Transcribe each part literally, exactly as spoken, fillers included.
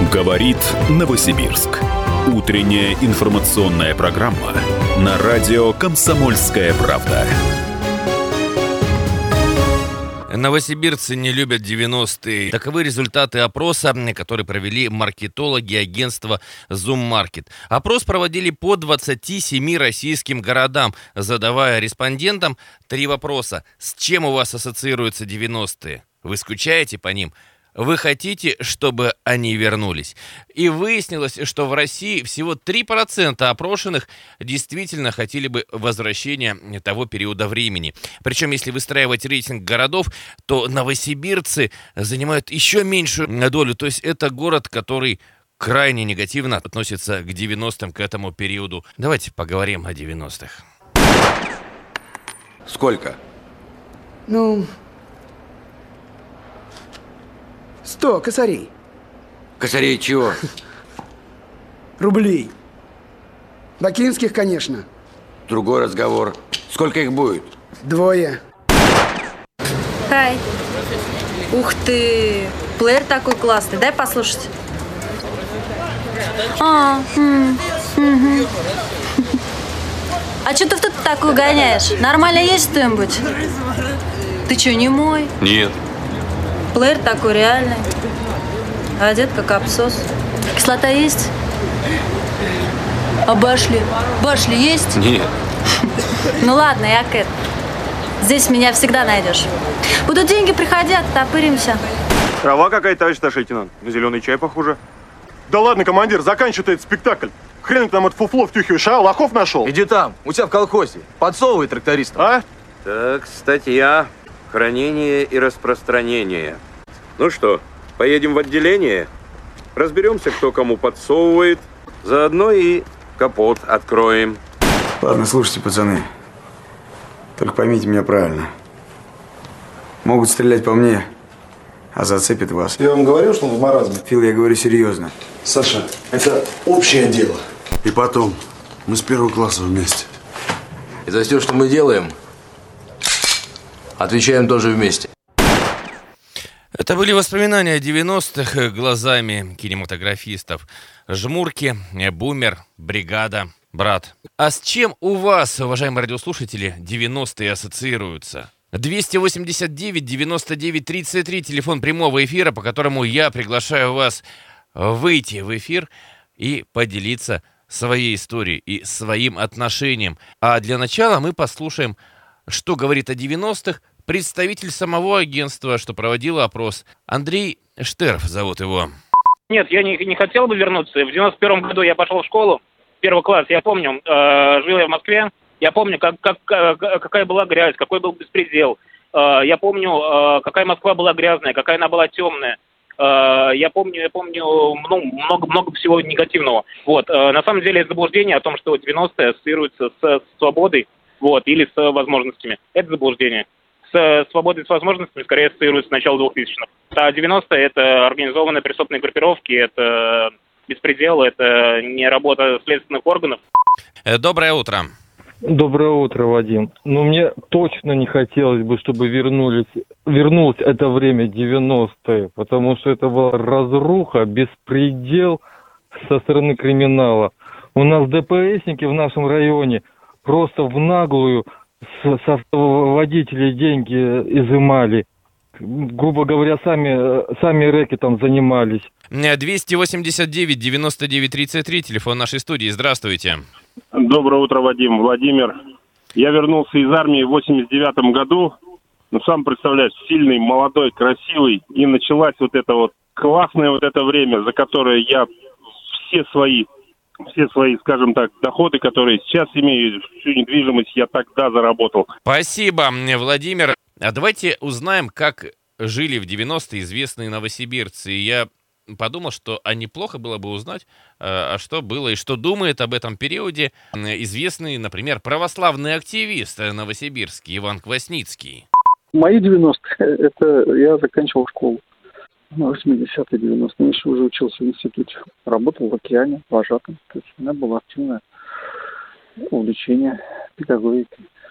Говорит Новосибирск. Утренняя информационная программа на радио «Комсомольская правда». Новосибирцы не любят девяностые. Таковы результаты опроса, который провели маркетологи агентства Zoom Market. Опрос проводили по двадцати семи российским городам, задавая респондентам три вопроса. С чем у вас ассоциируются девяностые? Вы скучаете по ним? Вы хотите, чтобы они вернулись? И выяснилось, что в России всего три процента опрошенных действительно хотели бы возвращения того периода времени. Причем, если выстраивать рейтинг городов, то новосибирцы занимают еще меньшую долю. То есть это город, который крайне негативно относится к девяностым, к этому периоду. Давайте поговорим о девяностых. Сколько? Ну... Сто косарей. Косарей чего? Рублей. Бакинских, конечно. Другой разговор. Сколько их будет? Двое. Хай. Ух ты. Плеер такой классный. Дай послушать. А, м, угу. А что ты тут такую гоняешь? Нормально есть что-нибудь? Ты что, не мой? Нет. Плеер такой реальный. Одет как абсос. Кислота есть? А башли? Башли есть? Нет. Ну ладно, я Кэт. Здесь меня всегда найдешь. Будут деньги, приходи, оттопыримся. Трава какая-то, товарищ старший лейтенант. На зеленый чай похоже. Да ладно, командир, заканчивай этот спектакль. Хрен ты нам это фуфло втюхиваешь, а? Лохов нашел? Иди там, у тебя в колхозе. Подсовывай трактористам. А? Так, статья. Хранение и распространение. Ну что, поедем в отделение? Разберемся, кто кому подсовывает. Заодно и капот откроем. Ладно, слушайте, пацаны. Только поймите меня правильно. Могут стрелять по мне, а зацепит вас. Я вам говорил, что он в маразме? Фил, я говорю серьезно. Саша, это общее дело. И потом, мы с первого класса вместе. И за все, что мы делаем, отвечаем тоже вместе. Это были воспоминания девяностых глазами кинематографистов. Жмурки, Бумер, Бригада, Брат. А с чем у вас, уважаемые радиослушатели, девяностые ассоциируются? двести восемьдесят девять девяносто девять тридцать три, телефон прямого эфира, по которому я приглашаю вас выйти в эфир и поделиться своей историей и своим отношением. А для начала мы послушаем, что говорит о девяностых представитель самого агентства, что проводило опрос. Андрей Штерф зовут его. Нет, я не, не хотел бы вернуться. В девяносто первом году я пошел в школу, первый класс, я помню, э, жил я в Москве. Я помню, как, как, какая была грязь, какой был беспредел. Э, я помню, э, какая Москва была грязная, какая она была темная. Э, я помню, я помню ну, много, много всего негативного. Вот. Э, на самом деле это заблуждение о том, что девяностые ассоциируются с, с свободой, вот, или с возможностями. Это заблуждение. С свободой, с возможностями скорее ассоциируются с начала двухтысячных. А девяностые – это организованные преступные группировки, это беспредел, это не работа следственных органов. Доброе утро. Доброе утро, Вадим. Ну, мне точно не хотелось бы, чтобы вернулись, вернулось это время девяностые, потому что это была разруха, беспредел со стороны криминала. У нас ДПСники в нашем районе просто в наглую с, с автоводителей деньги изымали. Грубо говоря, сами, сами рэки там занимались. двести восемьдесят девять девяносто девять тридцать три, телефон нашей студии. Здравствуйте. Доброе утро, Вадим. Владимир. Я вернулся из армии в восемьдесят девятом году. Ну, сам представляешь, сильный, молодой, красивый. И началась вот это вот классное вот это время, за которое я все свои, все свои, скажем так, доходы, которые сейчас имею, всю недвижимость, я тогда заработал. Спасибо, Владимир. А давайте узнаем, как жили в девяностые известные новосибирцы. Я подумал, что а неплохо было бы узнать, а что было и что думает об этом периоде известный, например, православный активист новосибирский Иван Квасницкий. Мои девяностые, это я заканчивал школу. восьмидесятые, девяностые. Я еще уже учился в институте. Работал в океане, вожатым. То есть у меня было активное увлечение педагогикой.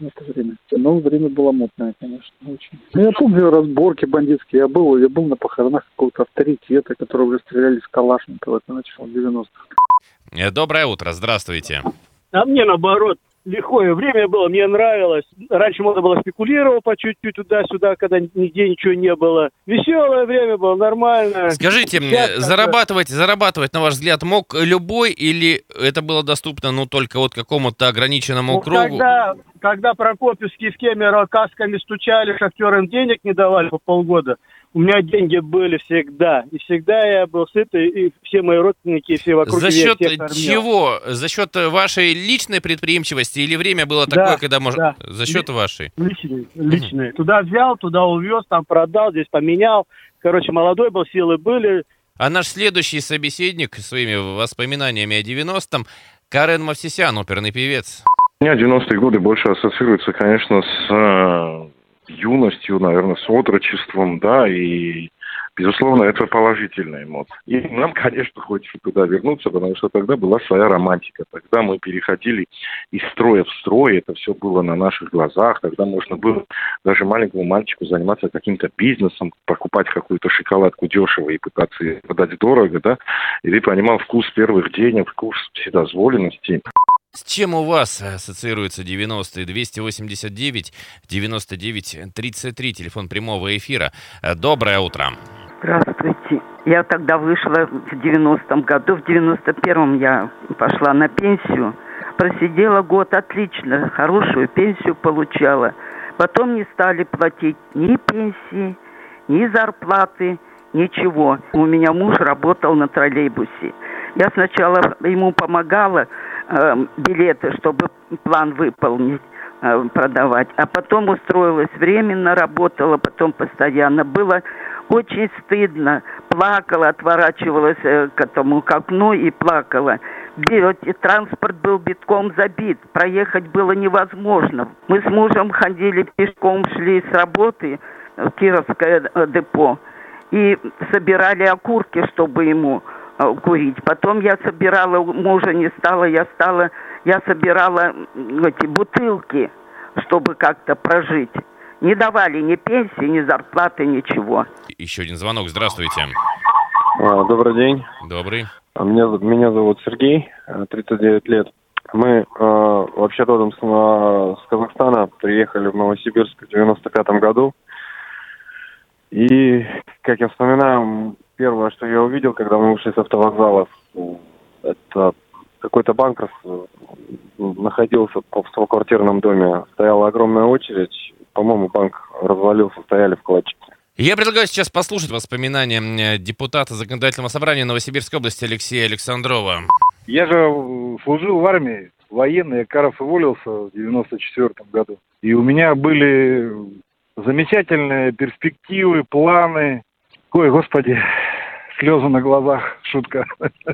в это время. Но время было мутное, конечно, очень. Ну, я помню разборки бандитские. Я был, я был на похоронах какого-то авторитета, которые уже стреляли с Калашникова. Это начало девяностых. Доброе утро, здравствуйте. А мне наоборот. Лихое время было, мне нравилось. Раньше можно было спекулировать по чуть-чуть туда-сюда, когда нигде ничего не было. Веселое время было, нормально. Скажите мне, Сейчас зарабатывать, зарабатывать, на ваш взгляд, мог любой или это было доступно, ну, только вот какому-то ограниченному ну, кругу? Когда, когда Прокопьевские в Кемерово касками стучали, шахтерам денег не давали по полгода, у меня деньги были всегда. И всегда я был сытый, и все мои родственники, и все вокруг. За счет чего? За счет вашей личной предприимчивости или время было да, такое, когда можно... Да. За счет вашей? Личные, личные. Mm-hmm. Туда взял, туда увез, там продал, здесь поменял. Короче, молодой был, силы были. А наш следующий собеседник своими воспоминаниями о девяностом Карен Мовсисян, оперный певец. У меня девяностые годы больше ассоциируются, конечно, с юностью, наверное, с отрочеством, да, и, безусловно, это положительная эмоция. И нам, конечно, хочется туда вернуться, потому что тогда была своя романтика. Тогда мы переходили из строя в строй, это все было на наших глазах. Тогда можно было даже маленькому мальчику заниматься каким-то бизнесом, покупать какую-то шоколадку дешево и пытаться ее продать дорого, да, и ты понимал вкус первых денег, вкус вседозволенности. С чем у вас ассоциируются девяностые? двести восемьдесят девять девяносто девять тридцать три, телефон прямого эфира. Доброе утро. Здравствуйте. Я тогда вышла в девяностом году, в девяносто первом я пошла на пенсию. Просидела год отлично, хорошую пенсию получала. Потом не стали платить ни пенсии, ни зарплаты, ничего. У меня муж работал на троллейбусе. Я сначала ему помогала э, билеты, чтобы план выполнить, э, продавать. А потом устроилась временно, работала, потом постоянно. Было очень стыдно. Плакала, отворачивалась э, к этому к окну и плакала. И транспорт был битком забит. Проехать было невозможно. Мы с мужем ходили пешком, шли с работы в Кировское депо. И собирали окурки, чтобы ему курить. Потом я собирала, мужа не стало, я стала, я собирала эти бутылки, чтобы как-то прожить. Не давали ни пенсии, ни зарплаты, ничего. Еще один звонок, здравствуйте. Добрый день. Добрый. Меня, меня зовут Сергей, тридцать девять лет. Мы э, вообще родом с, с Казахстана, приехали в Новосибирск в девяносто пятом году. И, как я вспоминаю, первое, что я увидел, когда мы ушли с автовокзала, это какой-то банк находился в стоквартирном доме. Стояла огромная очередь. По-моему, банк развалился, стояли вкладчики. Я предлагаю сейчас послушать воспоминания депутата Законодательного собрания Новосибирской области Алексея Александрова. Я же служил в армии, военный, я Каров уволился в девяносто четвёртом году. И у меня были замечательные перспективы, планы. Ой, господи, слезы на глазах, шутка.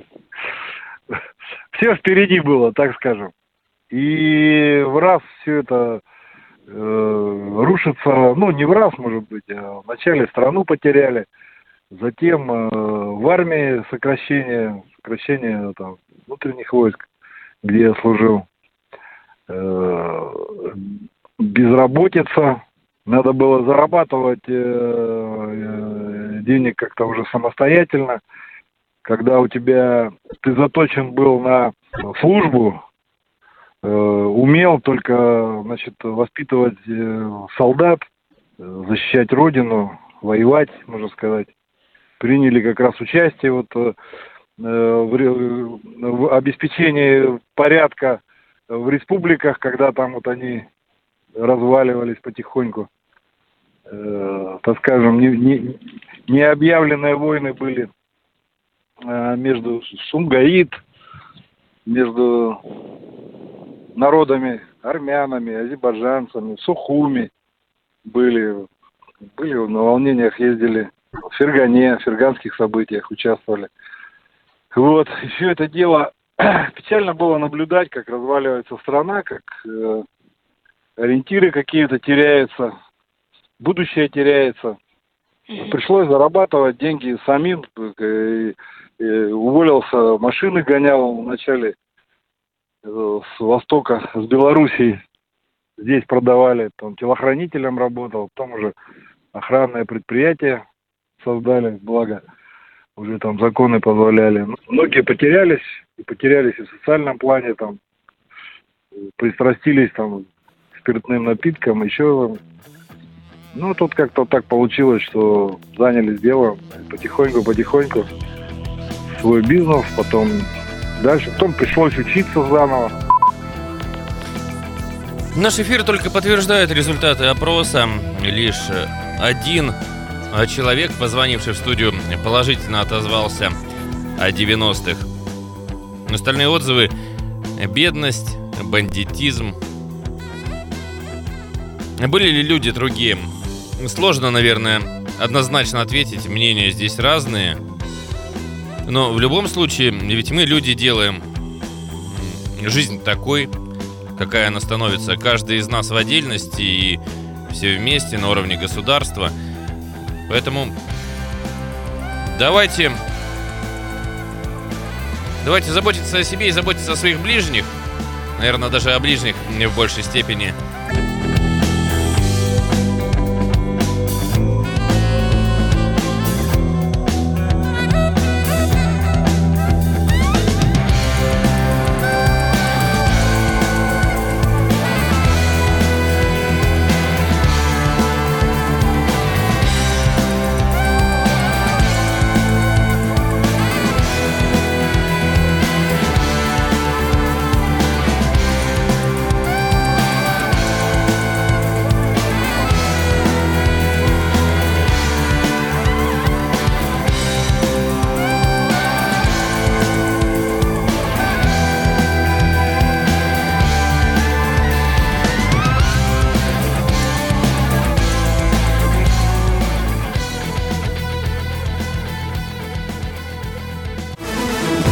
Все впереди было, так скажем. И в раз все это э, рушится, ну не в раз, может быть, а вначале страну потеряли, затем э, в армии сокращение, сокращение там, внутренних войск, где я служил, э, безработица. Надо было зарабатывать э, э, денег как-то уже самостоятельно. Когда у тебя, ты заточен был на службу, э, умел только, значит, воспитывать э, солдат, э, защищать родину, воевать, можно сказать. Приняли как раз участие вот, э, в, в обеспечении порядка в республиках, когда там вот они разваливались потихоньку. Э, так скажем, не, не, необъявленные войны были э, между Сумгаит, между народами, армянами, азербайджанцами, сухуми были, были на волнениях, ездили в Фергане, в ферганских событиях участвовали. Вот, и все это дело печально было наблюдать, как разваливается страна, как э, ориентиры какие-то теряются, будущее теряется. Пришлось зарабатывать деньги самим. И, и уволился, машины гонял вначале с востока, с Белоруссии. здесь продавали, потом телохранителем работал, потом уже охранное предприятие создали, благо уже там законы позволяли. Многие потерялись, и потерялись и в социальном плане, там, пристрастились там к спиртным напиткам, еще. Ну, тут как-то так получилось, что занялись делом, потихоньку-потихоньку свой бизнес, потом дальше, потом пришлось учиться заново. Наш эфир только подтверждает результаты опроса. Лишь один человек, позвонивший в студию, положительно отозвался о девяностых. Остальные отзывы – бедность, бандитизм. Были ли люди другие? Сложно, наверное, однозначно ответить. Мнения здесь разные. Но в любом случае, ведь мы, люди, делаем жизнь такой, какая она становится. Каждый из нас в отдельности и все вместе на уровне государства. Поэтому давайте, давайте заботиться о себе и заботиться о своих ближних. Наверное, даже о ближних в большей степени.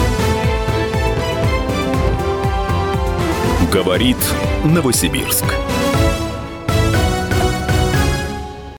Говорит Новосибирск.